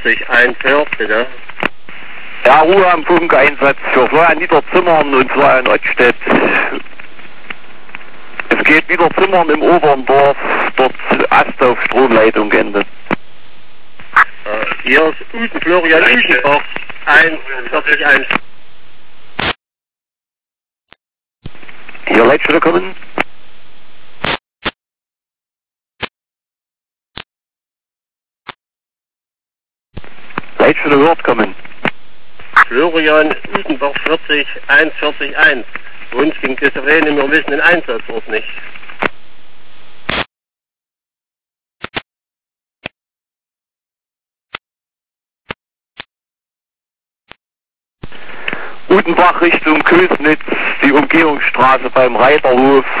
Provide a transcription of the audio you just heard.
40, 1 hört, bitte. Ja, Ruhe am Funkeinsatz für Florian Niederzimmern und Florian Ottstedt. Es geht Niederzimmern im Oberndorf, dort Ast auf Stromleitung endet. Hier ist Florian Udenbach, 1, 40, 1. Hier Leitstelle kommen. Leitstelle hört kommen. Florian Udenbach 40, 1, 40, 1. Uns ging die Sirene, wir wissen den Einsatzort nicht. Udenbach Richtung Kösnitz, die Umgehungsstraße beim Reiterhof.